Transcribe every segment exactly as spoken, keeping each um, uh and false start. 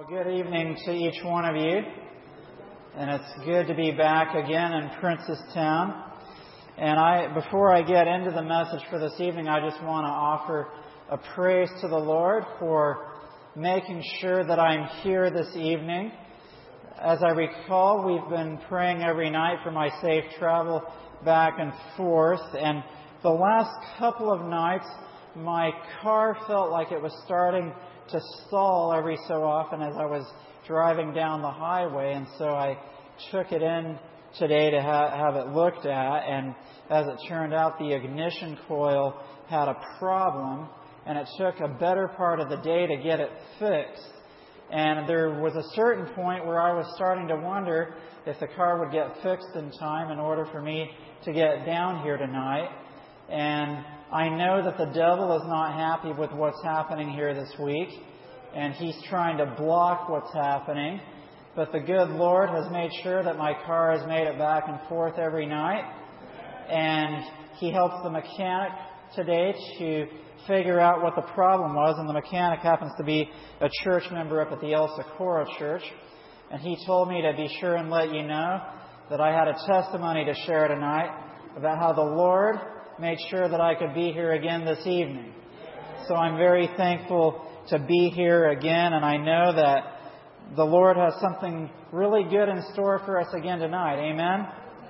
Well, good evening to each one of you. And it's good to be back again in Princetown. And I, before I get into the message for this evening, I just want to offer a praise to the Lord for making sure that I'm here this evening. As I recall, we've been praying every night for my safe travel back and forth. And the last couple of nights, my car felt like it was starting to stall every so often as I was driving down the highway. And so I took it in today to ha- have it looked at. And as it turned out, the ignition coil had a problem. And it took a better part of the day to get it fixed. And there was a certain point where I was starting to wonder if the car would get fixed in time in order for me to get down here tonight. And I know that the devil is not happy with what's happening here this week, and he's trying to block what's happening. But the good Lord has made sure that my car has made it back and forth every night. And He helps the mechanic today to figure out what the problem was. And the mechanic happens to be a church member up at the El Socorro Church. And he told me to be sure and let you know that I had a testimony to share tonight about how the Lord made sure that I could be here again this evening. So I'm very thankful to be here again, and I know that the Lord has something really good in store for us again tonight. Amen?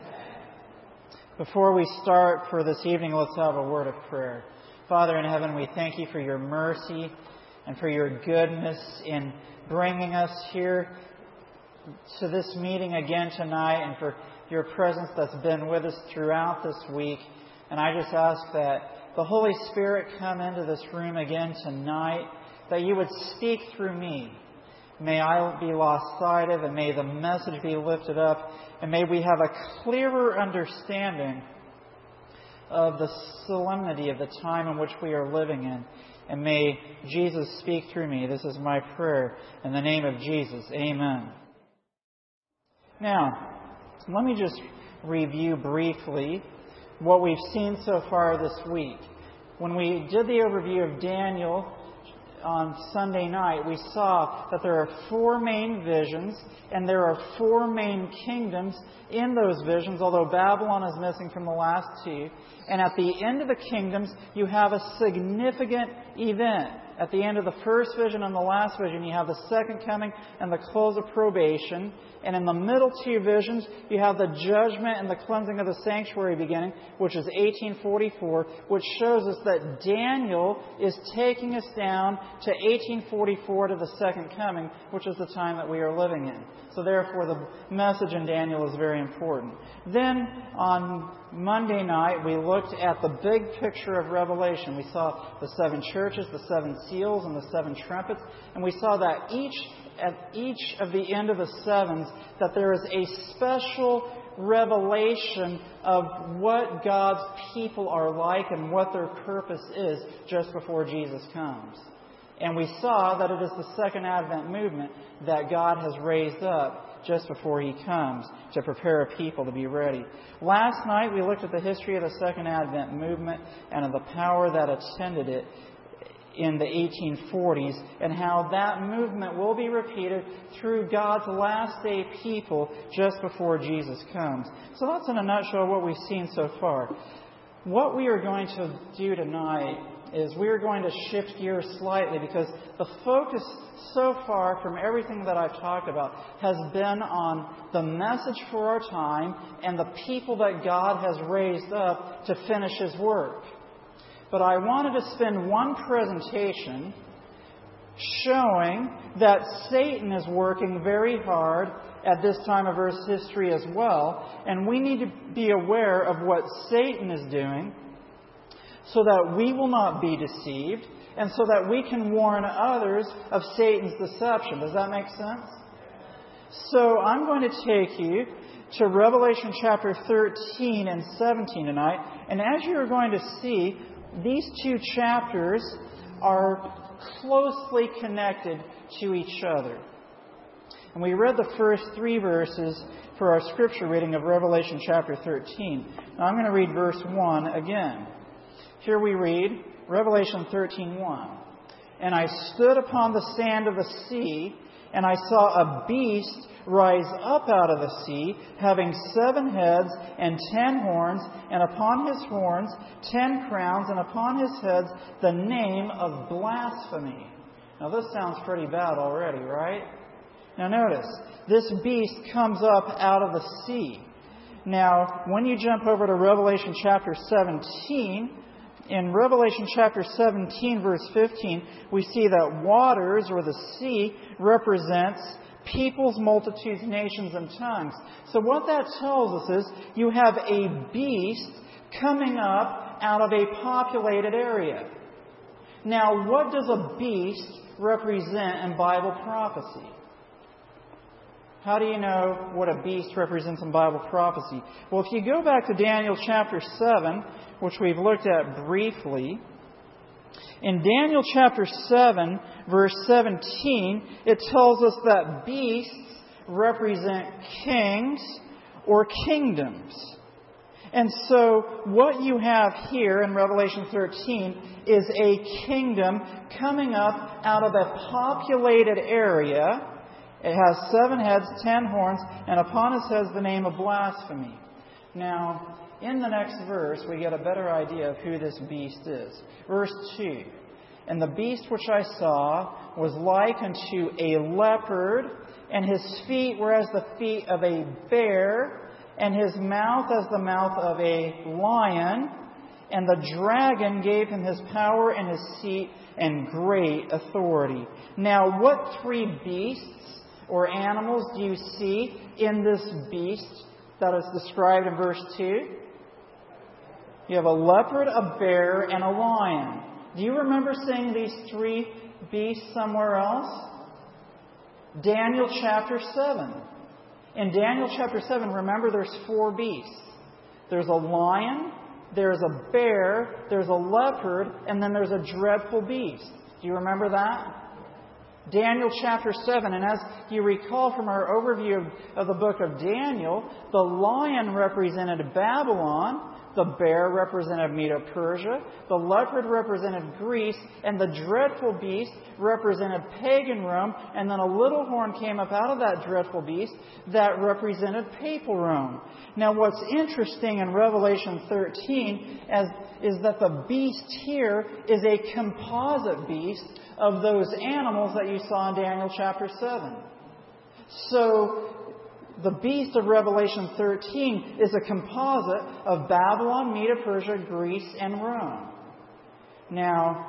Before we start for this evening, let's have a word of prayer. Father in heaven, we thank You for Your mercy and for Your goodness in bringing us here to this meeting again tonight, and for Your presence that's been with us throughout this week. And I just ask that the Holy Spirit come into this room again tonight, that You would speak through me. May I be lost sight of, and may the message be lifted up, and may we have a clearer understanding of the solemnity of the time in which we are living in. And may Jesus speak through me. This is my prayer in the name of Jesus. Amen. Now, let me just review briefly what we've seen so far this week. When we did the overview of Daniel on Sunday night, we saw that there are four main visions and there are four main kingdoms in those visions, although Babylon is missing from the last two. And at the end of the kingdoms, you have a significant event. At the end of the first vision and the last vision, you have the second coming and the close of probation. And in the middle two visions, you have the judgment and the cleansing of the sanctuary beginning, which is eighteen forty-four, which shows us that Daniel is taking us down to eighteen forty-four to the second coming, which is the time that we are living in. So therefore, the message in Daniel is very important. Then, on Monday night, we looked at the big picture of Revelation. We saw the seven churches, the seven seals, and the seven trumpets. And we saw that each at each of the end of the sevens, that there is a special revelation of what God's people are like and what their purpose is just before Jesus comes. And we saw that it is the Second Advent movement that God has raised up just before He comes to prepare a people to be ready. Last night we looked at the history of the Second Advent movement and of the power that attended it in the eighteen forties, and how that movement will be repeated through God's last day people just before Jesus comes. So that's in a nutshell what we've seen so far. What we are going to do tonight is we are going to shift gears slightly, because the focus so far from everything that I've talked about has been on the message for our time and the people that God has raised up to finish His work. But I wanted to spend one presentation showing that Satan is working very hard at this time of Earth's history as well. And we need to be aware of what Satan is doing so that we will not be deceived, and so that we can warn others of Satan's deception. Does that make sense? So I'm going to take you to Revelation chapter thirteen and seventeen tonight. And as you're going to see, these two chapters are closely connected to each other. And we read the first three verses for our scripture reading of Revelation chapter thirteen. Now I'm going to read verse one again. Here we read Revelation thirteen one. And I stood upon the sand of the sea, And I saw a beast rise up out of the sea, having seven heads and ten horns, and upon his horns ten crowns, and upon his heads the name of blasphemy. Now this sounds pretty bad already, right? Now notice, this beast comes up out of the sea. Now, when you jump over to Revelation chapter seventeen, in Revelation chapter seventeen, verse fifteen, we see that waters, or the sea, represents peoples, multitudes, nations, and tongues. So what that tells us is you have a beast coming up out of a populated area. Now, what does a beast represent in Bible prophecy? How do you know what a beast represents in Bible prophecy? Well, if you go back to Daniel chapter seven, which we've looked at briefly, in Daniel chapter seven, verse seventeen, it tells us that beasts represent kings or kingdoms. And so what you have here in Revelation thirteen is a kingdom coming up out of a populated area. It has seven heads, ten horns, and upon his heads the name of blasphemy. Now, in the next verse, we get a better idea of who this beast is. Verse two. And the beast which I saw was like unto a leopard, and his feet were as the feet of a bear, and his mouth as the mouth of a lion. And the dragon gave him his power and his seat and great authority. Now, what three beasts or animals do you see in this beast that is described in verse two? You have a leopard, a bear, and a lion. Do you remember seeing these three beasts somewhere else? Daniel chapter seven. In Daniel chapter seven, remember there's four beasts. There's a lion, there's a bear, there's a leopard, and then there's a dreadful beast. Do you remember that? Daniel chapter seven, and as you recall from our overview of, of the book of Daniel, the lion represented Babylon, the bear represented Medo-Persia, the leopard represented Greece, and the dreadful beast represented pagan Rome, and then a little horn came up out of that dreadful beast that represented papal Rome. Now what's interesting in Revelation thirteen as, is that the beast here is a composite beast of those animals that you saw in Daniel chapter seven. So, the beast of Revelation thirteen is a composite of Babylon, Medo-Persia, Greece, and Rome. Now,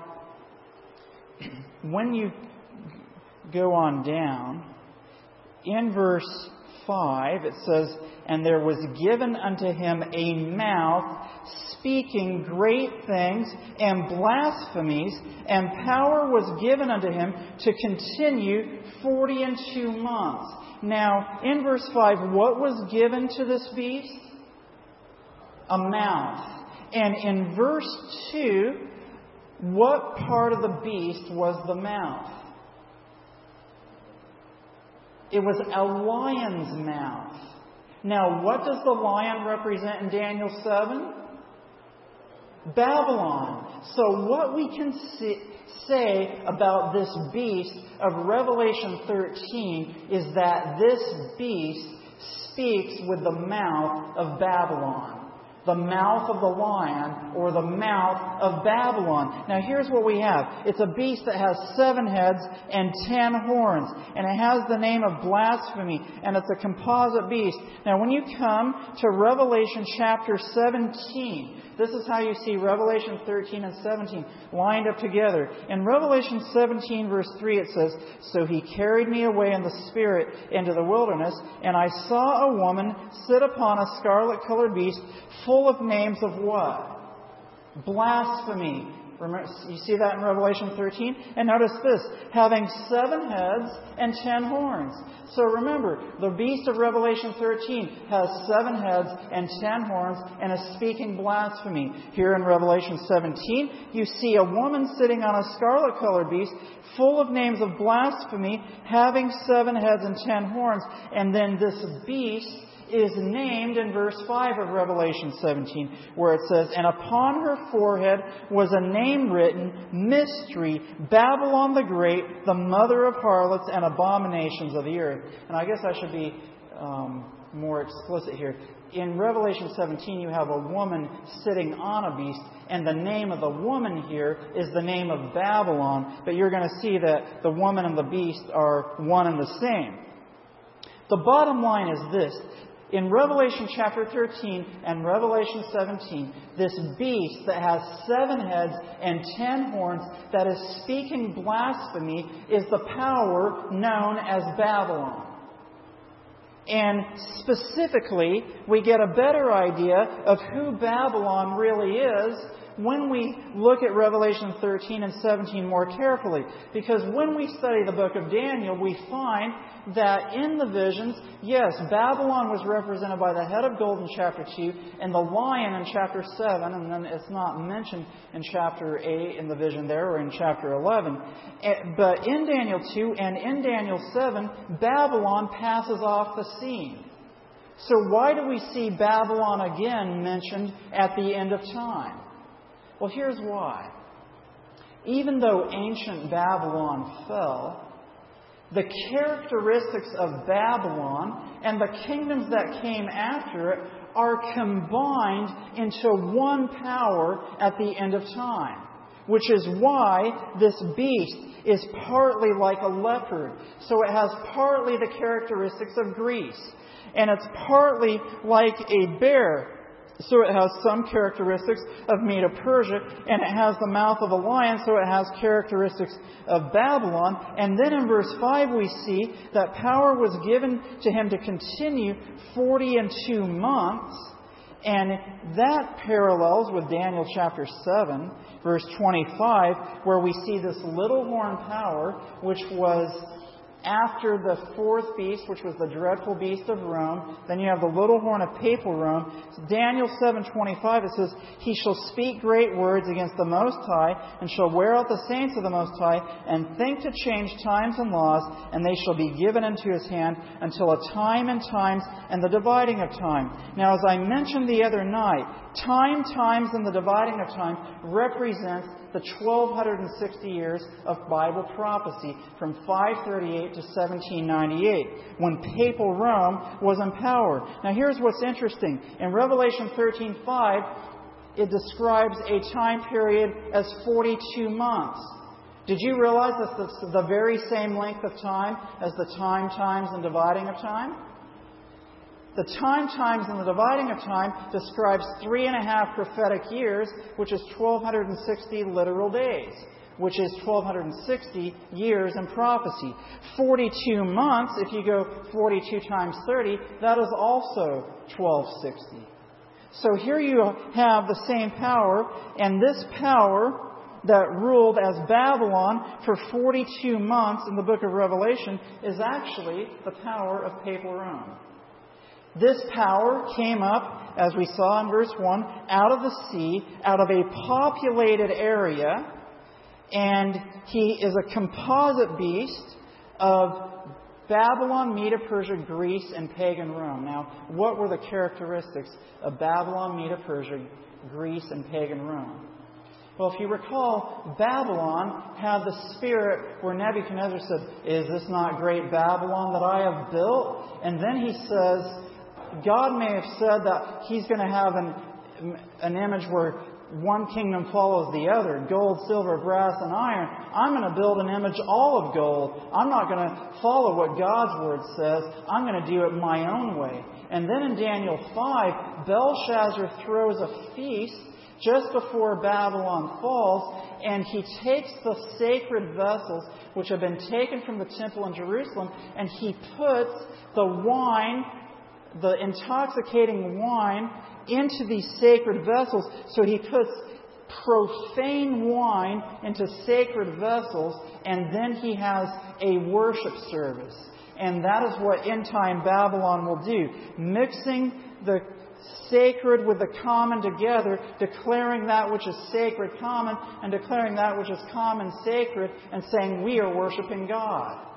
when you go on down, in verse five, it says, And there was given unto him a mouth speaking great things and blasphemies, and power was given unto him to continue forty and two months. Now, in verse five, what was given to this beast? A mouth. And in verse two, what part of the beast was the mouth? It was a lion's mouth. Now, what does the lion represent in Daniel seven? Babylon. So what we can see, say about this beast of Revelation thirteen is that this beast speaks with the mouth of Babylon. The mouth of the lion, or the mouth of Babylon. Now here's what we have. It's a beast that has seven heads and ten horns. And it has the name of blasphemy. And it's a composite beast. Now when you come to Revelation chapter seventeen, this is how you see Revelation thirteen and seventeen lined up together. In Revelation seventeen verse three it says, So he carried me away in the Spirit into the wilderness, and I saw a woman sit upon a scarlet-colored beast, full of names of what? Blasphemy. Remember, you see that in Revelation thirteen? And notice this, having seven heads and ten horns. So remember, the beast of Revelation thirteen has seven heads and ten horns and is speaking blasphemy. Here in Revelation seventeen, you see a woman sitting on a scarlet-colored beast, full of names of blasphemy, having seven heads and ten horns. And then this beast is named in verse five of Revelation seventeen, where it says, "And upon her forehead was a name written, Mystery, Babylon the Great, the mother of harlots and abominations of the earth." And I guess I should be um, more explicit here. In Revelation seventeen, you have a woman sitting on a beast, and the name of the woman here is the name of Babylon. But you're going to see that the woman and the beast are one and the same. The bottom line is this. In Revelation chapter thirteen and Revelation seventeen, this beast that has seven heads and ten horns, that is speaking blasphemy, is the power known as Babylon. And specifically, we get a better idea of who Babylon really is when we look at Revelation thirteen and seventeen more carefully. Because when we study the book of Daniel, we find that in the visions, yes, Babylon was represented by the head of gold in chapter two and the lion in chapter seven, and then it's not mentioned in chapter eight in the vision there or in chapter eleven. But in Daniel two and in Daniel seven, Babylon passes off the scene. So why do we see Babylon again mentioned at the end of time? Well, here's why. Even though ancient Babylon fell, the characteristics of Babylon and the kingdoms that came after it are combined into one power at the end of time. Which is why this beast is partly like a leopard. So it has partly the characteristics of Greece. And it's partly like a bear. So it has some characteristics of Medo-Persia, and it has the mouth of a lion, so it has characteristics of Babylon. And then in verse five we see that power was given to him to continue forty and two months. And that parallels with Daniel chapter seven, verse twenty-five, where we see this little horn power, which was after the fourth beast, which was the dreadful beast of Rome. Then you have the little horn of papal Rome. Daniel seven twenty-five, it says, "He shall speak great words against the Most High, and shall wear out the saints of the Most High, and think to change times and laws, and they shall be given into his hand until a time and times and the dividing of time." Now, as I mentioned the other night, time, times, and the dividing of time represents the twelve sixty years of Bible prophecy from five thirty-eight to seventeen ninety-eight, when papal Rome was in power. Now here's what's interesting. In Revelation thirteen five, it describes a time period as forty-two months. Did you realize that's the, the very same length of time as the time, times, and dividing of time? The time, times, and the dividing of time describes three and a half prophetic years, which is twelve sixty literal days, which is twelve sixty years in prophecy. forty-two months, if you go forty-two times thirty, that is also twelve sixty. So here you have the same power, and this power that ruled as Babylon for forty-two months in the book of Revelation is actually the power of papal Rome. This power came up, as we saw in verse one, out of the sea, out of a populated area, and he is a composite beast of Babylon, Medo-Persia, Greece, and pagan Rome. Now, what were the characteristics of Babylon, Medo-Persia, Greece, and pagan Rome? Well, if you recall, Babylon had the spirit where Nebuchadnezzar said, "Is this not great Babylon that I have built?" And then he says, God may have said that he's going to have an, an image where one kingdom follows the other, gold, silver, brass, and iron. I'm going to build an image all of gold. I'm not going to follow what God's Word says. I'm going to do it my own way. And then in Daniel five, Belshazzar throws a feast just before Babylon falls, and he takes the sacred vessels which have been taken from the temple in Jerusalem, and he puts the wine, the intoxicating wine, into these sacred vessels. So he puts profane wine into sacred vessels, and then he has a worship service. And that is what end-time Babylon will do, mixing the sacred with the common together, declaring that which is sacred common, and declaring that which is common sacred, and saying we are worshiping God.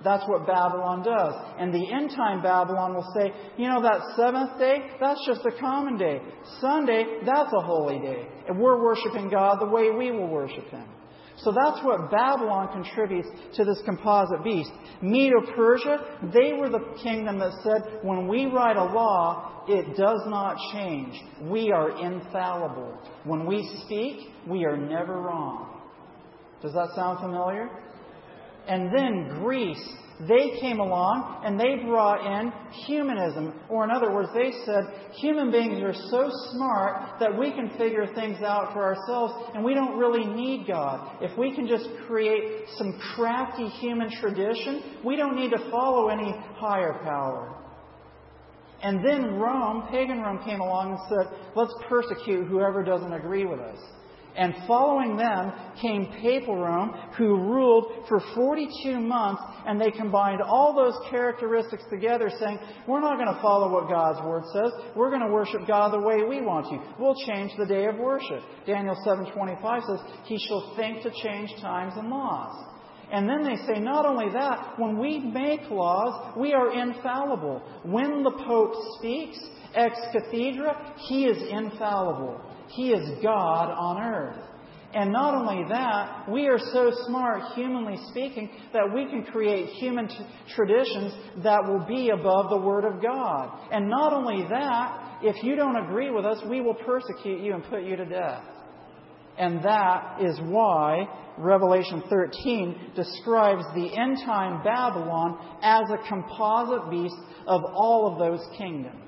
That's what Babylon does. And the end time Babylon will say, you know, that seventh day, that's just a common day. Sunday, that's a holy day. And we're worshiping God the way we will worship Him. So that's what Babylon contributes to this composite beast. Medo-Persia, they were the kingdom that said, when we write a law, it does not change. We are infallible. When we speak, we are never wrong. Does that sound familiar? And then Greece, they came along and they brought in humanism. Or in other words, they said, human beings are so smart that we can figure things out for ourselves and we don't really need God. If we can just create some crafty human tradition, we don't need to follow any higher power. And then Rome, pagan Rome, came along and said, let's persecute whoever doesn't agree with us. And following them came Papal Rome, who ruled for forty-two months, and they combined all those characteristics together, saying, we're not going to follow what God's Word says. We're going to worship God the way we want to. We'll change the day of worship. Daniel seven twenty-five says, He shall think to change times and laws. And then they say, not only that, when we make laws, we are infallible. When the Pope speaks, ex cathedra, he is infallible. He is God on earth. And not only that, we are so smart, humanly speaking, that we can create human t- traditions that will be above the Word of God. And not only that, if you don't agree with us, we will persecute you and put you to death. And that is why Revelation thirteen describes the end-time Babylon as a composite beast of all of those kingdoms.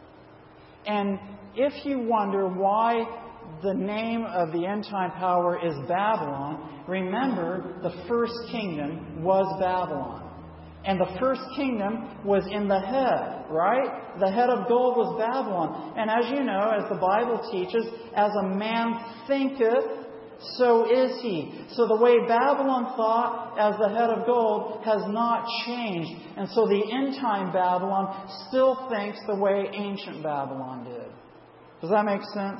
And if you wonder why the name of the end-time power is Babylon, remember the first kingdom was Babylon. And the first kingdom was in the head, right? The head of gold was Babylon. And as you know, as the Bible teaches, as a man thinketh, so is he. So the way Babylon thought as the head of gold has not changed. And so the end-time Babylon still thinks the way ancient Babylon did. Does that make sense?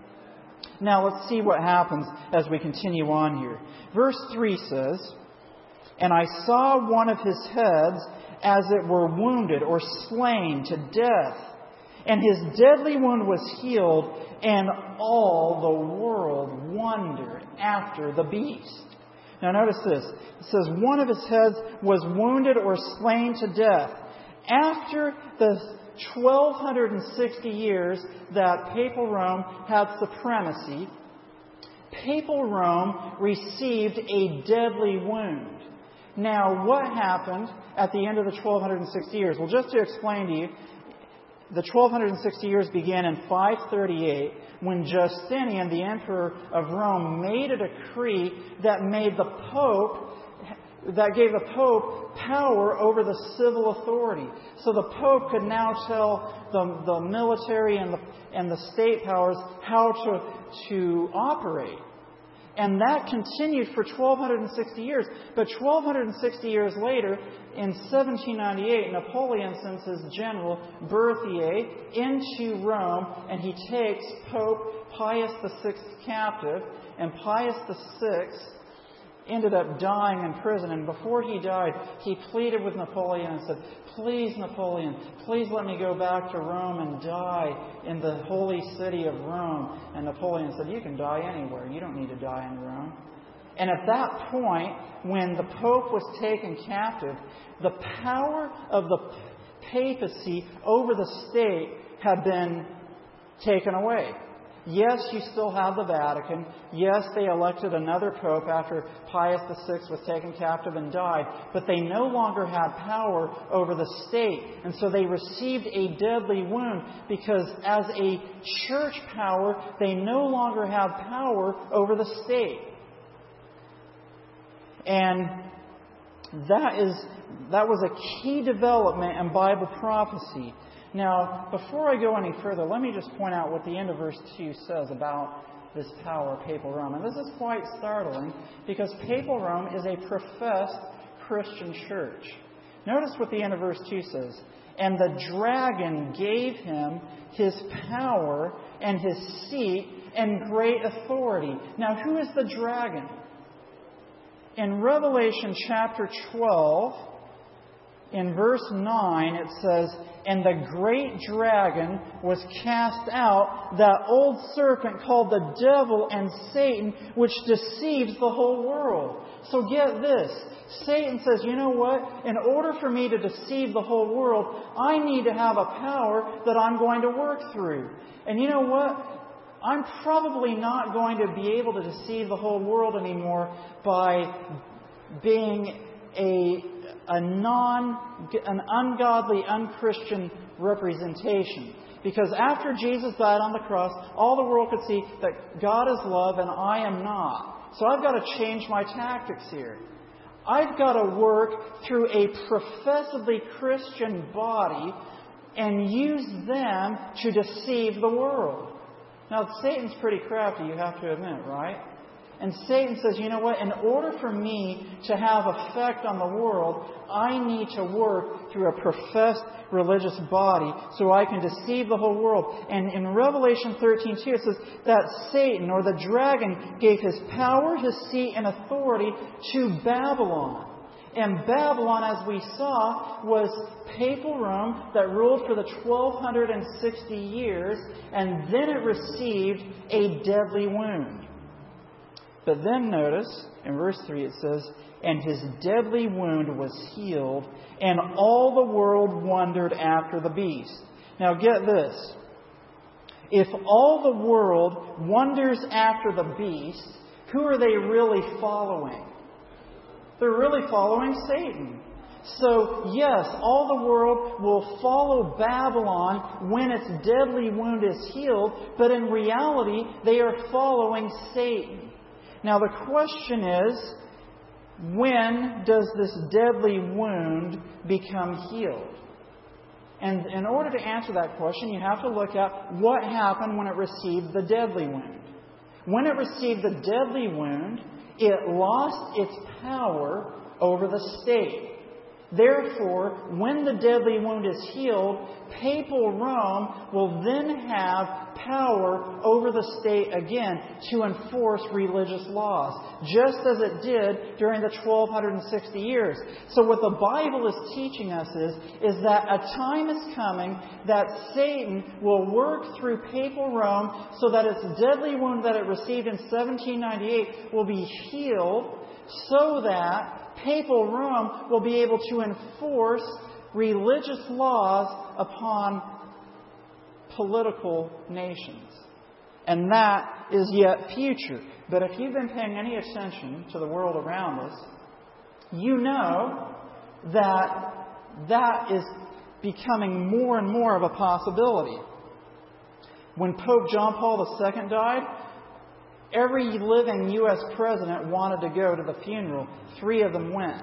Now let's see what happens as we continue on here. Verse three says, and I saw one of his heads as it were wounded or slain to death. And his deadly wound was healed, and all the world wondered after the beast. Now notice this. It says, one of his heads was wounded or slain to death. After the twelve sixty years that Papal Rome had supremacy, Papal Rome received a deadly wound. Now, what happened at the end of the twelve sixty years? Well, just to explain to you, the twelve sixty years began in five thirty-eight when Justinian, the emperor of Rome, made a decree that made the Pope, that gave the Pope power over the civil authority. So the Pope could now tell the, the military and the, and the state powers how to, to operate. And that continued for twelve sixty years. But twelve sixty years later, in seventeen ninety-eight, Napoleon sends his general, Berthier, into Rome, and he takes Pope Pius the Sixth captive. And Pius the Sixth ended up dying in prison. And before he died, he pleaded with Napoleon and said, please, Napoleon, please let me go back to Rome and die in the holy city of Rome. And Napoleon said, you can die anywhere. You don't need to die in Rome. And at that point, when the Pope was taken captive, the power of the papacy over the state had been taken away. Yes, you still have the Vatican. Yes, they elected another pope after Pius the Sixth was taken captive and died. But they no longer had power over the state. And so they received a deadly wound because as a church power, they no longer have power over the state. And that is that was a key development in Bible prophecy. Now, before I go any further, let me just point out what the end of verse two says about this power of Papal Rome. And this is quite startling because Papal Rome is a professed Christian church. Notice what the end of verse two says. And the dragon gave him his power and his seat and great authority. Now, who is the dragon? In Revelation chapter twelve, in verse nine it says, "And the great dragon was cast out, that old serpent called the devil and Satan, which deceives the whole world." So get this. Satan says, you know what? In order for me to deceive the whole world, I need to have a power that I'm going to work through. And you know what? I'm probably not going to be able to deceive the whole world anymore by being a, a non, an ungodly, unchristian representation. Because after Jesus died on the cross, all the world could see that God is love and I am not. So I've got to change my tactics here. I've got to work through a professedly Christian body and use them to deceive the world. Now, Satan's pretty crafty, you have to admit, right? And Satan says, you know what? In order for me to have effect on the world, I need to work through a professed religious body so I can deceive the whole world. And in Revelation thirteen two, it says that Satan, or the dragon, gave his power, his seat, and authority to Babylon. And Babylon, as we saw, was papal Rome that ruled for the twelve sixty years, and then it received a deadly wound. But then notice, in verse three it says, "And his deadly wound was healed, and all the world wondered after the beast." Now get this. If all the world wonders after the beast, who are they really following? They're really following Satan. So, yes, all the world will follow Babylon when its deadly wound is healed, but in reality, they are following Satan. Now, the question is, when does this deadly wound become healed? And in order to answer that question, you have to look at what happened when it received the deadly wound. When it received the deadly wound, it lost its power over the state. Therefore, when the deadly wound is healed, papal Rome will then have power over the state again to enforce religious laws, just as it did during the twelve sixty years. So what the Bible is teaching us is, is that a time is coming that Satan will work through papal Rome so that its deadly wound that it received in seventeen ninety-eight will be healed, so that papal Rome will be able to enforce religious laws upon political nations. And that is yet future. But if you've been paying any attention to the world around us, you know that that is becoming more and more of a possibility. When Pope John Paul the Second died, every living U S president wanted to go to the funeral. Three of them went.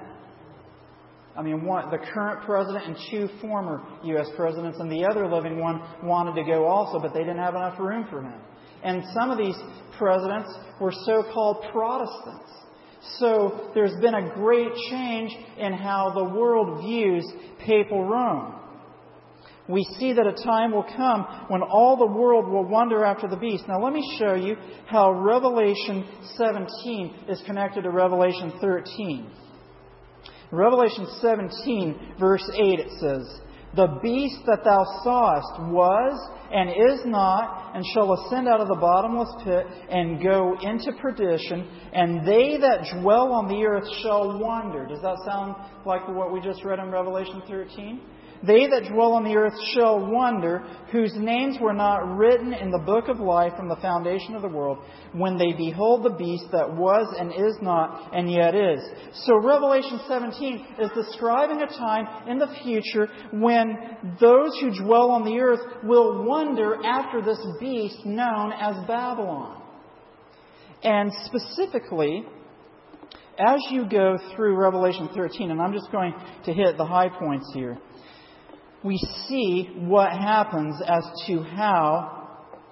I mean, one, the current president and two former U S presidents, and the other living one wanted to go also, but they didn't have enough room for him. And some of these presidents were so-called Protestants. So there's been a great change in how the world views papal Rome. We see that a time will come when all the world will wonder after the beast. Now let me show you how Revelation seventeen is connected to Revelation thirteen. Revelation seventeen, verse eight, it says, "The beast that thou sawest was and is not, and shall ascend out of the bottomless pit and go into perdition, and they that dwell on the earth shall wonder." Does that sound like what we just read in Revelation thirteen? "They that dwell on the earth shall wonder, whose names were not written in the book of life from the foundation of the world, when they behold the beast that was and is not and yet is." So Revelation seventeen is describing a time in the future when those who dwell on the earth will wonder after this beast known as Babylon. And specifically, as you go through Revelation thirteen, and I'm just going to hit the high points here, we see what happens as to how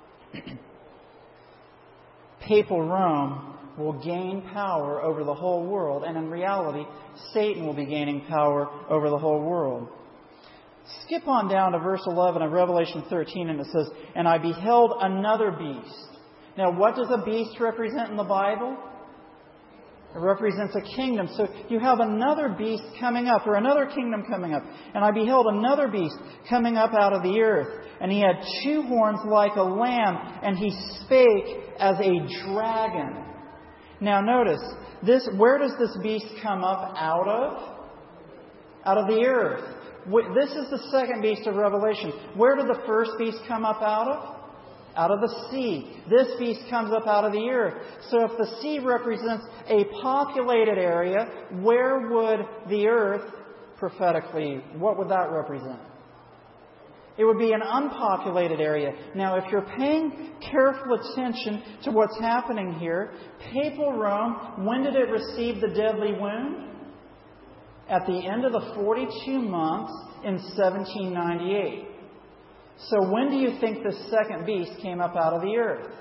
papal Rome will gain power over the whole world, and in reality, Satan will be gaining power over the whole world. Skip on down to verse eleven of Revelation thirteen, and it says, "And I beheld another beast." Now, what does a beast represent in the Bible? It represents a kingdom. So you have another beast coming up, or another kingdom coming up. And I beheld another beast coming up out of the earth. And he had two horns like a lamb, and he spake as a dragon. Now notice, this, where does this beast come up out of? Out of the earth. This is the second beast of Revelation. Where did the first beast come up out of? Out of the sea. This beast comes up out of the earth. So if the sea represents a populated area, where would the earth, prophetically, what would that represent? It would be an unpopulated area. Now, if you're paying careful attention to what's happening here, Papal Rome, when did it receive the deadly wound? At the end of the forty-two months in seventeen ninety-eight. So when do you think the second beast came up out of the earth?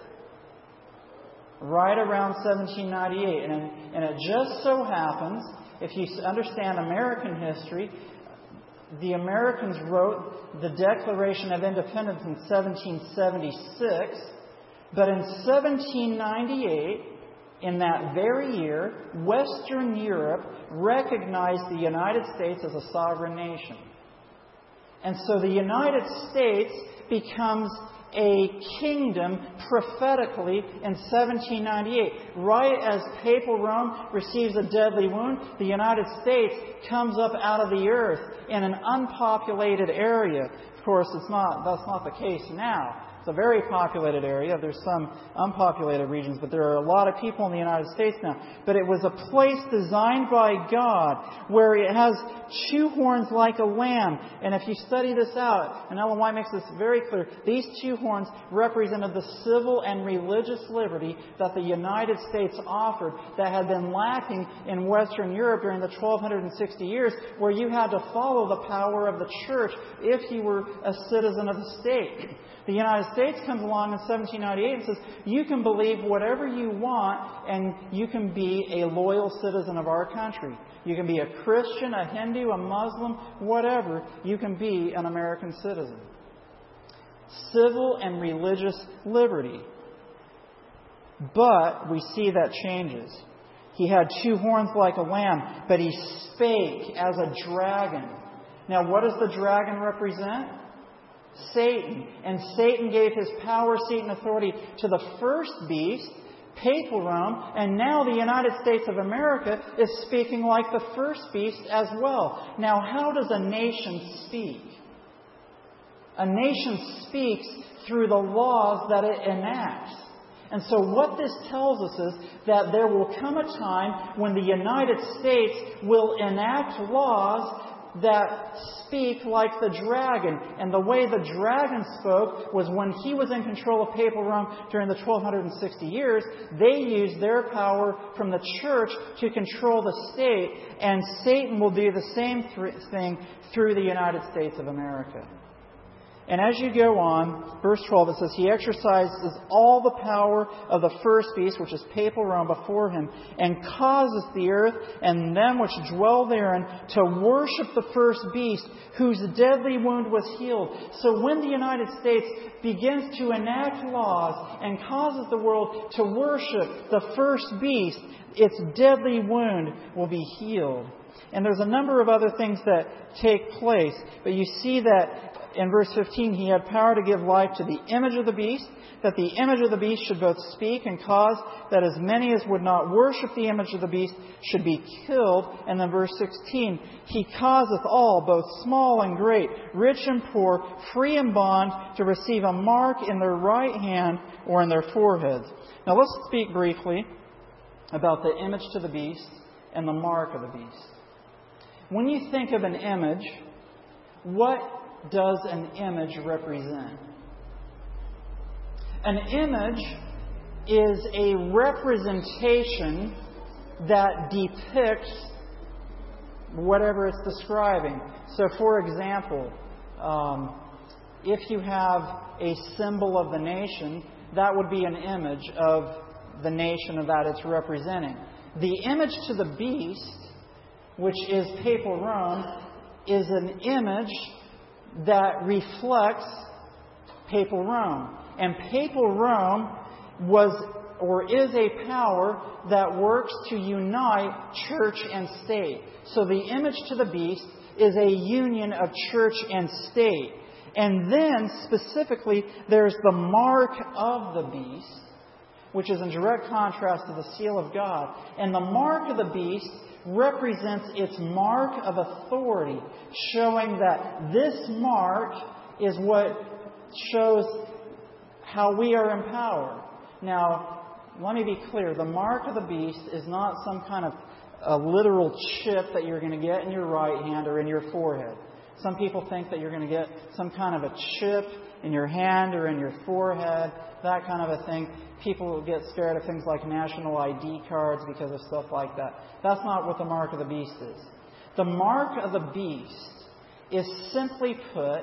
Right around seventeen ninety-eight. And, and it just so happens, if you understand American history, the Americans wrote the Declaration of Independence in seventeen seventy-six, but in seventeen ninety-eight, in that very year, Western Europe recognized the United States as a sovereign nation. And so the United States becomes a kingdom prophetically in seventeen ninety-eight. Right as Papal Rome receives a deadly wound, the United States comes up out of the earth in an unpopulated area. Of course, it's not, that's not the case now. It's a very populated area. There's some unpopulated regions, but there are a lot of people in the United States now. But it was a place designed by God where it has two horns like a lamb. And if you study this out, and Ellen White makes this very clear, these two horns represented the civil and religious liberty that the United States offered that had been lacking in Western Europe during the twelve sixty years, where you had to follow the power of the church if you were a citizen of the state. The United States comes along in seventeen ninety-eight and says, you can believe whatever you want and you can be a loyal citizen of our country. You can be a Christian, a Hindu, a Muslim, whatever. You can be an American citizen. Civil and religious liberty. But we see that changes. He had two horns like a lamb, but he spake as a dragon. Now, what does the dragon represent? Satan. And Satan gave his power, seat, and authority to the first beast, Papal Rome, and now the United States of America is speaking like the first beast as well. Now, how does a nation speak? A nation speaks through the laws that it enacts. And so what this tells us is that there will come a time when the United States will enact laws that speak like the dragon. And the way the dragon spoke was when he was in control of Papal Rome during the twelve sixty years, they used their power from the church to control the state. And Satan will do the same th- thing through the United States of America. And as you go on, verse twelve, it says, He exercises all the power of the first beast, which is Papal Rome, before him, and causes the earth and them which dwell therein to worship the first beast, whose deadly wound was healed. So when the United States begins to enact laws and causes the world to worship the first beast, its deadly wound will be healed. And there's a number of other things that take place, but you see that in verse fifteen, he had power to give life to the image of the beast, that the image of the beast should both speak and cause that as many as would not worship the image of the beast should be killed. And then verse sixteen, he causeth all, both small and great, rich and poor, free and bond, to receive a mark in their right hand or in their foreheads. Now let's speak briefly about the image to the beast and the mark of the beast. When you think of an image, what does an image represent? An image is a representation that depicts whatever it's describing. So, for example, um, if you have a symbol of the nation, that would be an image of the nation that it's representing. The image to the beast, which is Papal Rome, is an image that reflects Papal Rome. And Papal Rome was or is a power that works to unite church and state. So the image to the beast is a union of church and state. And then, specifically, there's the mark of the beast, which is in direct contrast to the seal of God. And the mark of the beast represents its mark of authority, showing that this mark is what shows how we are empowered. Now, let me be clear. The mark of the beast is not some kind of a literal chip that you're going to get in your right hand or in your forehead. Some people think that you're going to get some kind of a chip in your hand or in your forehead, that kind of a thing. People get scared of things like national I D cards because of stuff like that. That's not what the mark of the beast is. The mark of the beast is, simply put,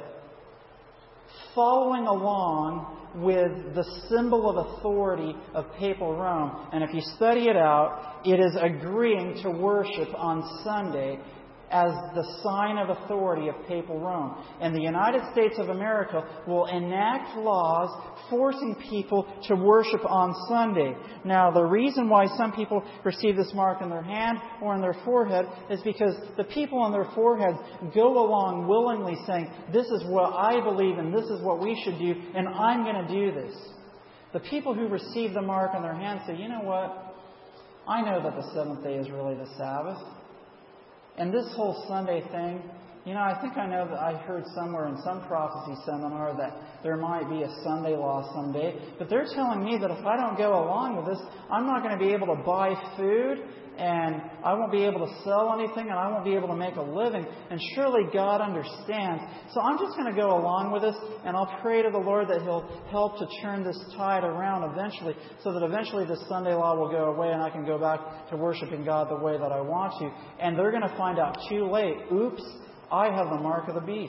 following along with the symbol of authority of papal Rome. And if you study it out, it is agreeing to worship on Sunday as the sign of authority of papal Rome. And the United States of America will enact laws forcing people to worship on Sunday. Now, the reason why some people receive this mark in their hand or in their forehead is because the people on their foreheads go along willingly saying, this is what I believe and this is what we should do, and I'm going to do this. The people who receive the mark on their hand say, you know what? I know that the seventh day is really the Sabbath. And this whole Sunday thing, you know, I think I know that I heard somewhere in some prophecy seminar that there might be a Sunday law someday. But they're telling me that if I don't go along with this, I'm not going to be able to buy food, and I won't be able to sell anything, and I won't be able to make a living. And surely God understands. So I'm just going to go along with this, and I'll pray to the Lord that He'll help to turn this tide around eventually, so that eventually this Sunday law will go away and I can go back to worshiping God the way that I want to. And they're going to find out too late, oops, I have the mark of the beast.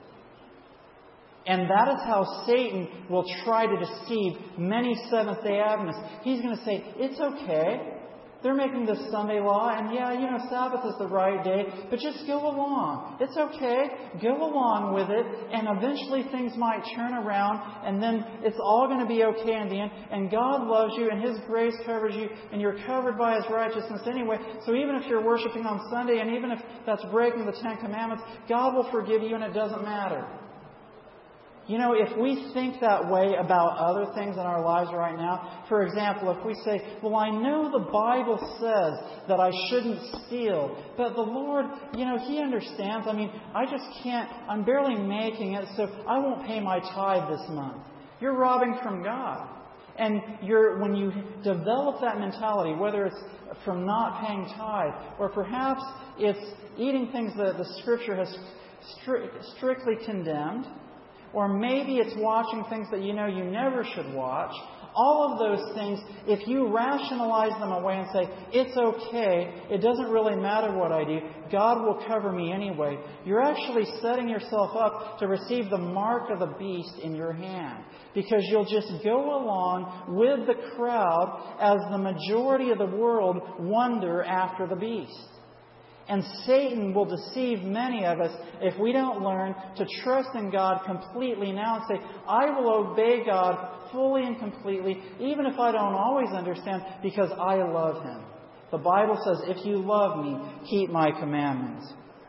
And that is how Satan will try to deceive many Seventh-day Adventists. He's going to say, it's okay. They're making this Sunday law, and yeah, you know, Sabbath is the right day, but just go along. It's okay. Go along with it, and eventually things might turn around, and then it's all going to be okay in the end. And God loves you, and His grace covers you, and you're covered by His righteousness anyway. So even if you're worshiping on Sunday, and even if that's breaking the Ten Commandments, God will forgive you, and it doesn't matter. You know, if we think that way about other things in our lives right now, for example, if we say, well, I know the Bible says that I shouldn't steal, but the Lord, you know, He understands. I mean, I just can't, I'm barely making it, so I won't pay my tithe this month. You're robbing from God. And you're, when you develop that mentality, whether it's from not paying tithe, or perhaps it's eating things that the Scripture has stri- strictly condemned, or maybe it's watching things that you know you never should watch. All of those things, if you rationalize them away and say, it's okay, it doesn't really matter what I do, God will cover me anyway, you're actually setting yourself up to receive the mark of the beast in your hand. Because you'll just go along with the crowd as the majority of the world wander after the beast. And Satan will deceive many of us if we don't learn to trust in God completely now and say, I will obey God fully and completely, even if I don't always understand, because I love Him. The Bible says, if you love me, keep my commandments.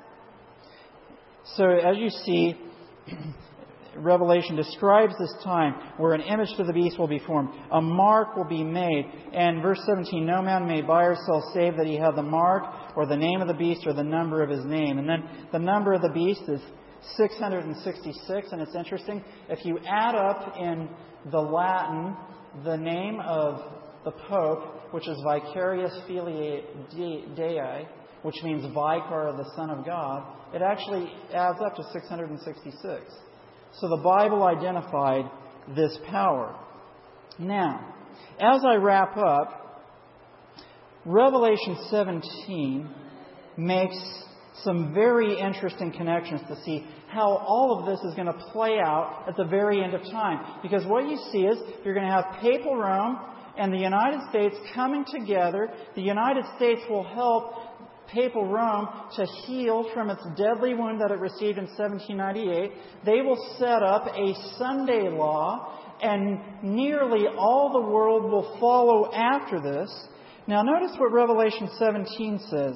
So as you see, Revelation describes this time where an image to the beast will be formed. A mark will be made. And verse seventeen, no man may buy or sell save that he have the mark or the name of the beast or the number of his name. And then the number of the beast is six hundred sixty-six. And it's interesting. If you add up in the Latin the name of the Pope, which is Vicarius Filii Dei, which means Vicar, the Son of God, it actually adds up to six hundred sixty-six. So the Bible identified this power. Now, as I wrap up, Revelation seventeen makes some very interesting connections to see how all of this is going to play out at the very end of time. Because what you see is you're going to have papal Rome and the United States coming together. The United States will help Papal Rome to heal from its deadly wound that it received in seventeen ninety-eight. They will set up a Sunday law, and nearly all the world will follow after this. Now notice what Revelation seventeen says.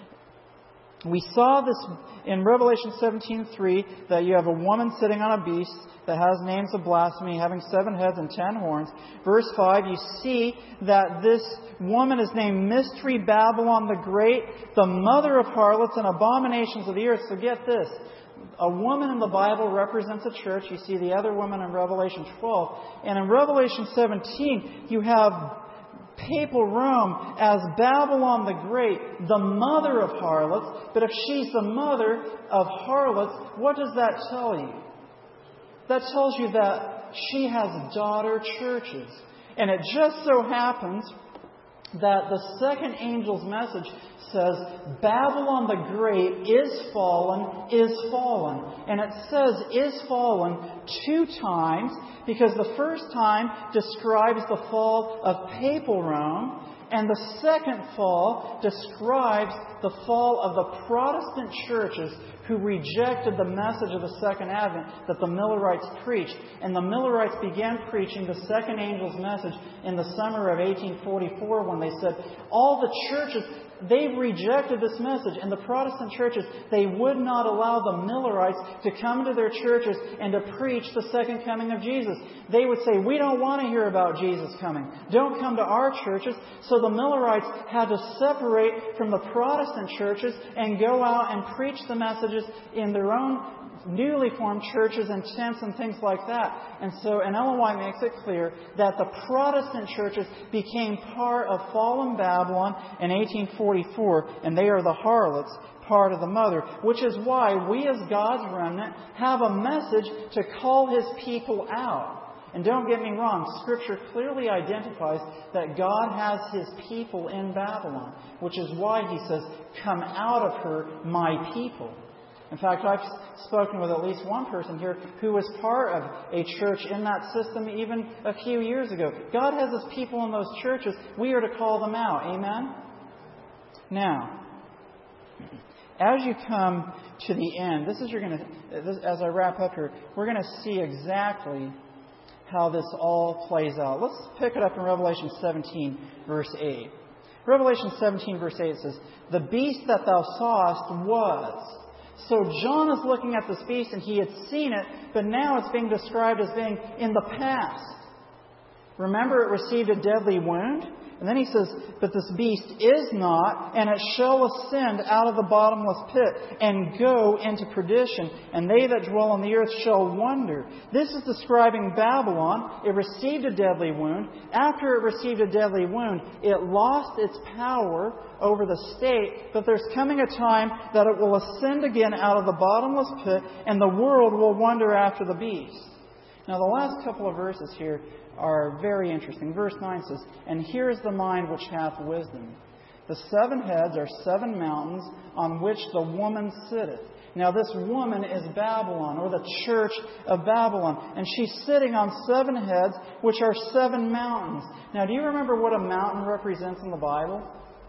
We saw this in Revelation seventeen three, that you have a woman sitting on a beast that has names of blasphemy, having seven heads and ten horns. Verse five, you see that this woman is named Mystery Babylon the Great, the mother of harlots and abominations of the earth. So get this. A woman in the Bible represents a church. You see the other woman in Revelation twelve. And in Revelation seventeen, you have Papal Rome as Babylon the Great, the mother of harlots. But if she's the mother of harlots, what does that tell you? That tells you that she has daughter churches. And it just so happens that the second angel's message says, Babylon the Great is fallen, is fallen. And it says is fallen two times, because the first time describes the fall of Papal Rome, and the second fall describes the fall of the Protestant churches who rejected the message of the Second Advent that the Millerites preached. And the Millerites began preaching the second angel's message in the summer of eighteen forty-four, when they said all the churches, they rejected this message. And the Protestant churches, they would not allow the Millerites to come to their churches and to preach the second coming of Jesus. They would say, we don't want to hear about Jesus coming. Don't come to our churches. So the Millerites had to separate from the Protestant churches and go out and preach the messages in their own newly formed churches and tents and things like that. And so, and Ellen White makes it clear that the Protestant churches became part of fallen Babylon in eighteen forty-four, and they are the harlots, part of the mother, which is why we as God's remnant have a message to call His people out. And don't get me wrong, Scripture clearly identifies that God has His people in Babylon, which is why He says, come out of her, my people. In fact, I've spoken with at least one person here who was part of a church in that system even a few years ago. God has His people in those churches. We are to call them out. Amen? Now, as you come to the end, this is you're going to, this, as I wrap up here, we're going to see exactly how this all plays out. Let's pick it up in Revelation seventeen, verse eight. Revelation seventeen, verse eight says, the beast that thou sawest was. So John is looking at this beast, and he had seen it, but now it's being described as being in the past. Remember, it received a deadly wound? And then he says, but this beast is not, and it shall ascend out of the bottomless pit and go into perdition, and they that dwell on the earth shall wonder. This is describing Babylon. It received a deadly wound. After it received a deadly wound, it lost its power over the state, but there's coming a time that it will ascend again out of the bottomless pit, and the world will wonder after the beast. Now, the last couple of verses here are very interesting. Verse nine says, and here is the mind which hath wisdom. The seven heads are seven mountains on which the woman sitteth. Now this woman is Babylon, or the church of Babylon. And she's sitting on seven heads, which are seven mountains. Now, do you remember what a mountain represents in the Bible?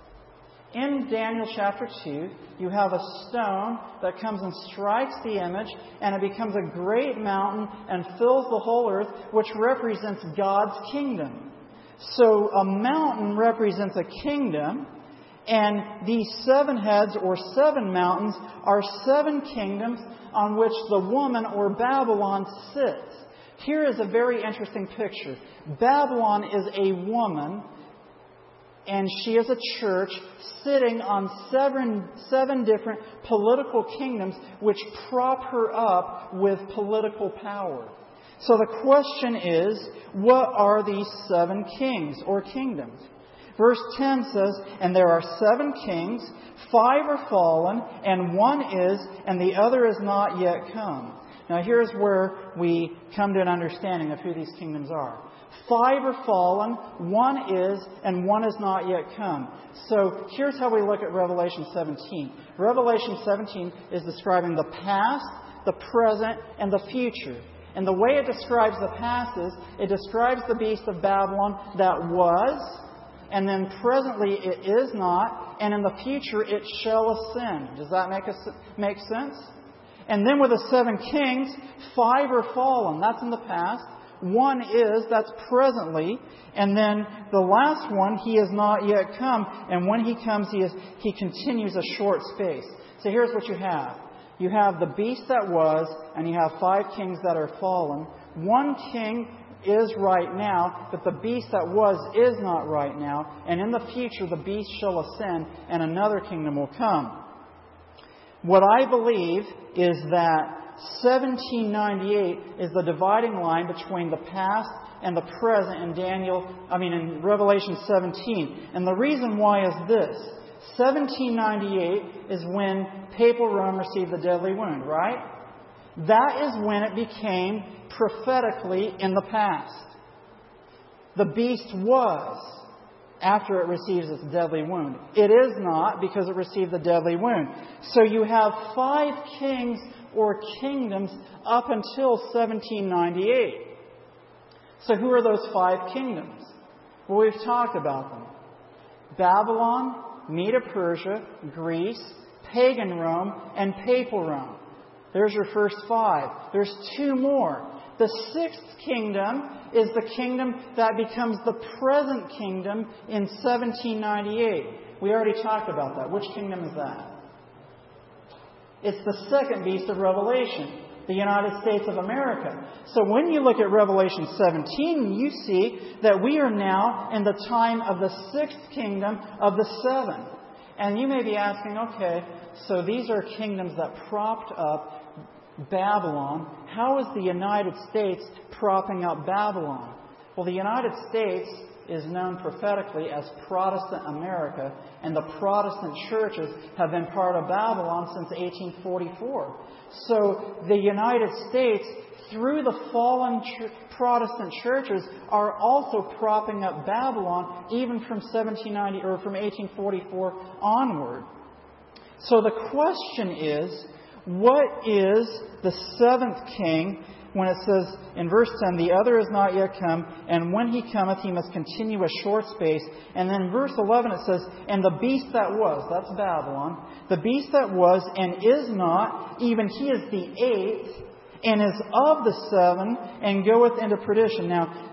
In Daniel chapter two, you have a stone that comes and strikes the image, and it becomes a great mountain and fills the whole earth, which represents God's kingdom. So a mountain represents a kingdom, and these seven heads or seven mountains are seven kingdoms on which the woman or Babylon sits. Here is a very interesting picture. Babylon is a woman, and she is a church sitting on seven, seven different political kingdoms which prop her up with political power. So the question is, what are these seven kings or kingdoms? Verse ten says, and there are seven kings, five are fallen, and one is, and the other is not yet come. Now here's where we come to an understanding of who these kingdoms are. Five are fallen, one is, and one is not yet come. So here's how we look at Revelation seventeen. Revelation seventeen is describing the past, the present, and the future. And the way it describes the past is, it describes the beast of Babylon that was, and then presently it is not, and in the future it shall ascend. Does that make a, make sense? And then with the seven kings, five are fallen. That's in the past. One is, that's presently. And then the last one, he has not yet come. And when he comes, he is, he continues a short space. So here's what you have. You have the beast that was, and you have five kings that are fallen. One king is right now, but the beast that was is not right now. And in the future, the beast shall ascend, and another kingdom will come. What I believe is that seventeen ninety-eight is the dividing line between the past and the present in Daniel, I mean in Revelation seventeen. And the reason why is this. seventeen ninety-eight is when Papal Rome received the deadly wound, right? That is when it became prophetically in the past. The beast was after it receives its deadly wound. It is not because it received the deadly wound. So you have five kings or kingdoms up until seventeen ninety-eight. So who are those five kingdoms? Well, we've talked about them. Babylon, Medo-Persia, Greece, pagan Rome, and Papal Rome. There's your first five. There's two more. The sixth kingdom is the kingdom that becomes the present kingdom in seventeen ninety-eight. We already talked about that. Which kingdom is that? It's the second beast of Revelation, the United States of America. So when you look at Revelation seventeen, you see that we are now in the time of the sixth kingdom of the seven. And you may be asking, okay, so these are kingdoms that propped up Babylon. How is the United States propping up Babylon? Well, the United States is known prophetically as Protestant America, and the Protestant churches have been part of Babylon since eighteen forty-four. So the United States, through the fallen ch- Protestant churches, are also propping up Babylon, even from seventeen ninety or from eighteen forty-four onward. So the question is, what is the seventh king when it says in verse ten, the other is not yet come, and when he cometh he must continue a short space. And then in verse eleven it says, and the beast that was, that's Babylon, the beast that was and is not, even he is the eighth, and is of the seven, and goeth into perdition. Now,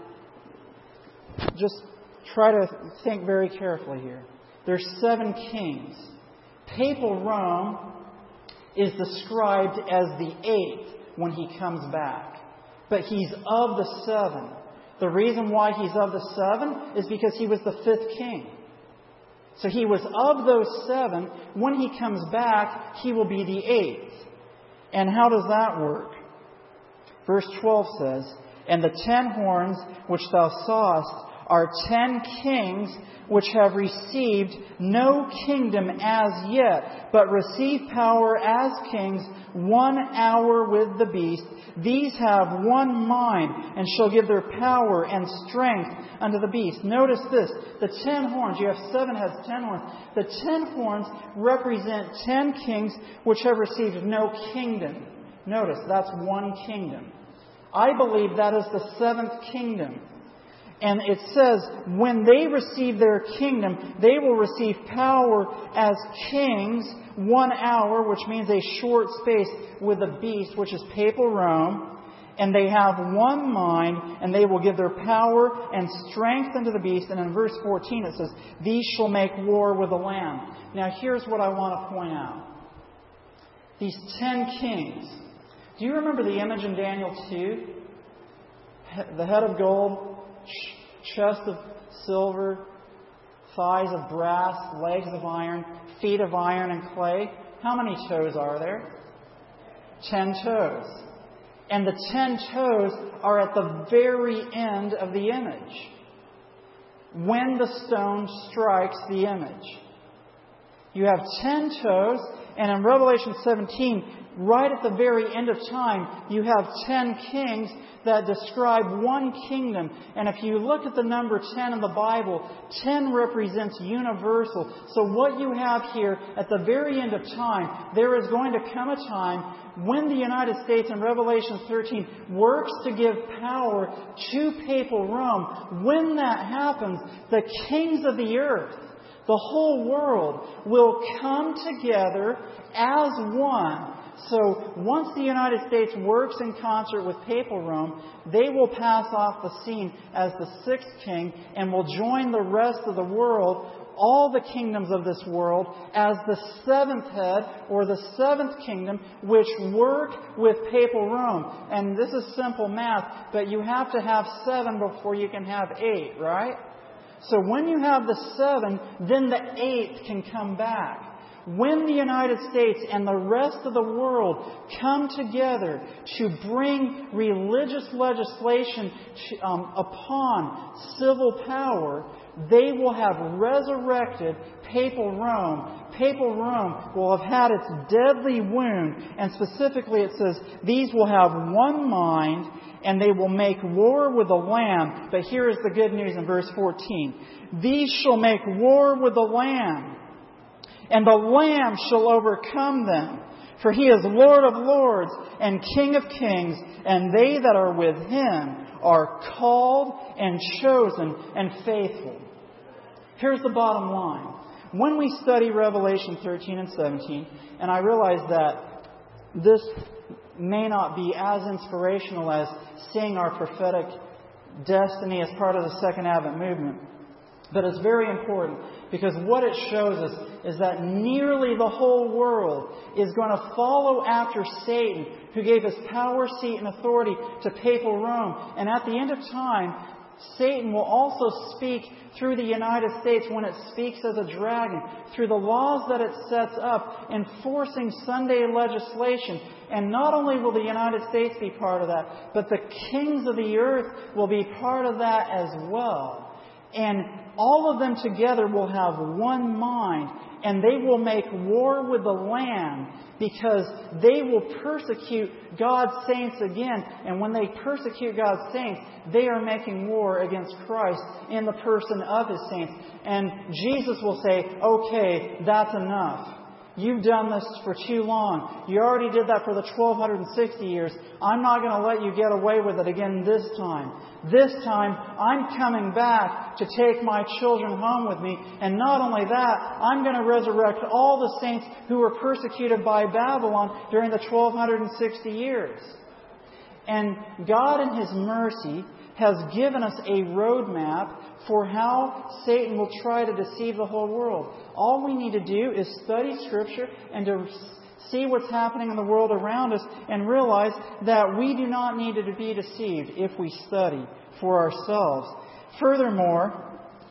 just try to think very carefully here. There's seven kings. Papal Rome is described as the eighth when he comes back. But he's of the seven. The reason why he's of the seven is because he was the fifth king. So he was of those seven. When he comes back, he will be the eighth. And how does that work? Verse twelve says, and the ten horns which thou sawest are ten kings which have received no kingdom as yet, but receive power as kings one hour with the beast. These have one mind, and shall give their power and strength unto the beast. Notice this, the ten horns, you have seven heads, ten horns. The ten horns represent ten kings which have received no kingdom. Notice, that's one kingdom. I believe that is the seventh kingdom. And it says, when they receive their kingdom, they will receive power as kings one hour, which means a short space, with the beast, which is Papal Rome. And they have one mind, and they will give their power and strength unto the beast. And in verse fourteen it says, these shall make war with the Lamb. Now here's what I want to point out. These ten kings. Do you remember the image in Daniel two? The head of gold, chest of silver, thighs of brass, legs of iron, feet of iron and clay. How many toes are there? Ten toes. And the ten toes are at the very end of the image, when the stone strikes the image. You have ten toes, and in Revelation seventeen, right at the very end of time, you have ten kings that describe one kingdom. And if you look at the number ten in the Bible, ten represents universal. So what you have here at the very end of time, there is going to come a time when the United States in Revelation thirteen works to give power to papal Rome. When that happens, the kings of the earth, the whole world, will come together as one. So once the United States works in concert with papal Rome, they will pass off the scene as the sixth king and will join the rest of the world, all the kingdoms of this world, as the seventh head or the seventh kingdom, which work with papal Rome. And this is simple math, but you have to have seven before you can have eight, right? So when you have the seven, then the eighth can come back. When the United States and the rest of the world come together to bring religious legislation to, um, upon civil power, they will have resurrected papal Rome. Papal Rome will have had its deadly wound, and specifically it says, these will have one mind, and they will make war with the Lamb. But here is the good news in verse fourteen. These shall make war with the Lamb, and the Lamb shall overcome them. For He is Lord of lords and King of kings, and they that are with Him are called and chosen and faithful. Here's the bottom line. When we study Revelation thirteen and seventeen, and I realize that this may not be as inspirational as seeing our prophetic destiny as part of the Second Advent movement, but it's very important, because what it shows us is that nearly the whole world is going to follow after Satan, who gave his power, seat, and authority to papal Rome. And at the end of time, Satan will also speak through the United States when it speaks as a dragon, through the laws that it sets up, enforcing Sunday legislation. And not only will the United States be part of that, but the kings of the earth will be part of that as well. And all of them together will have one mind, and they will make war with the Lamb, because they will persecute God's saints again. And when they persecute God's saints, they are making war against Christ in the person of His saints. And Jesus will say, okay, that's enough. You've done this for too long. You already did that for the twelve sixty years. I'm not going to let you get away with it again this time. This time, I'm coming back to take my children home with me. And not only that, I'm going to resurrect all the saints who were persecuted by Babylon during the twelve sixty years. And God in His mercy has given us a roadmap for how Satan will try to deceive the whole world. All we need to do is study Scripture and to see what's happening in the world around us and realize that we do not need to be deceived if we study for ourselves. Furthermore,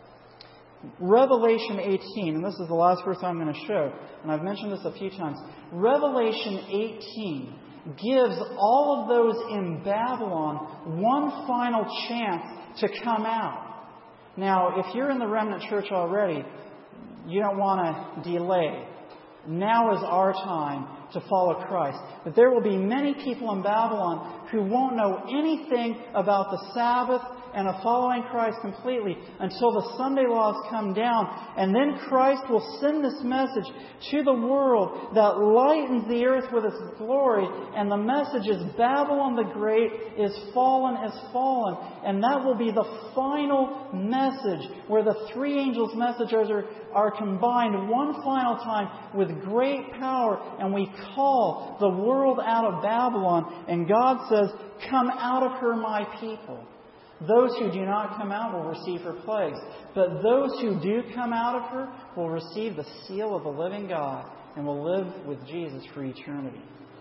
Revelation eighteen, and this is the last verse I'm going to show, and I've mentioned this a few times. Revelation eighteen gives all of those in Babylon one final chance to come out. Now, if you're in the remnant church already, you don't want to delay. Now is our time to follow Christ. But there will be many people in Babylon who won't know anything about the Sabbath and of following Christ completely until the Sunday laws come down. And then Christ will send this message to the world that lightens the earth with its glory. And the message is, Babylon the Great is fallen, is fallen. And that will be the final message, where the three angels' messages are, are combined one final time with great power. And we call the world out of Babylon. And God says, come out of her, my people. Those who do not come out will receive her plagues. But those who do come out of her will receive the seal of the living God and will live with Jesus for eternity.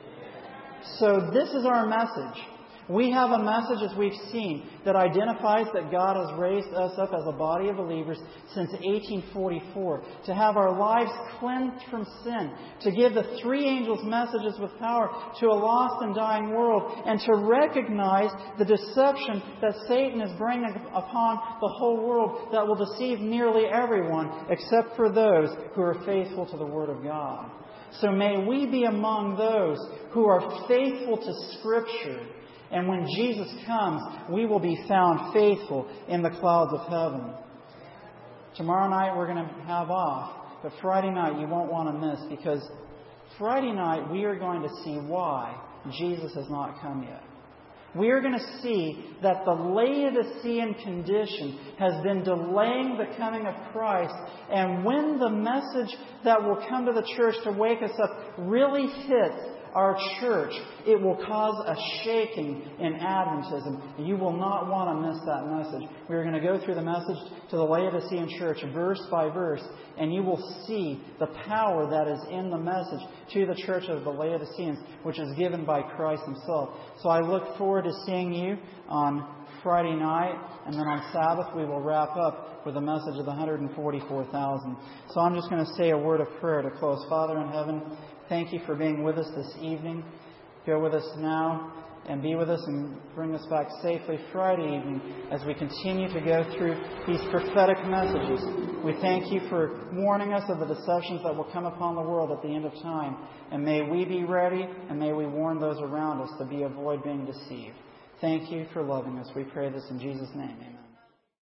So this is our message. We have a message, as we've seen, that identifies that God has raised us up as a body of believers since eighteen forty-four, to have our lives cleansed from sin, to give the three angels messages with power to a lost and dying world, and to recognize the deception that Satan is bringing upon the whole world that will deceive nearly everyone except for those who are faithful to the Word of God. So may we be among those who are faithful to Scripture. And when Jesus comes, we will be found faithful in the clouds of heaven. Tomorrow night we're going to have off. But Friday night you won't want to miss, because Friday night we are going to see why Jesus has not come yet. We are going to see that the Laodicean condition has been delaying the coming of Christ. And when the message that will come to the church to wake us up really hits our church, it will cause a shaking in Adventism. You will not want to miss that message. We are going to go through the message to the Laodicean church verse by verse, and you will see the power that is in the message to the church of the Laodiceans, which is given by Christ Himself. So I look forward to seeing you on Friday night, and then on Sabbath we will wrap up with a message of the one hundred forty-four thousand. So I'm just going to say a word of prayer to close. Father in heaven, thank You for being with us this evening. Go with us now and be with us and bring us back safely Friday evening as we continue to go through these prophetic messages. We thank You for warning us of the deceptions that will come upon the world at the end of time. And may we be ready, and may we warn those around us to be avoid being deceived. Thank You for loving us. We pray this in Jesus' name. Amen.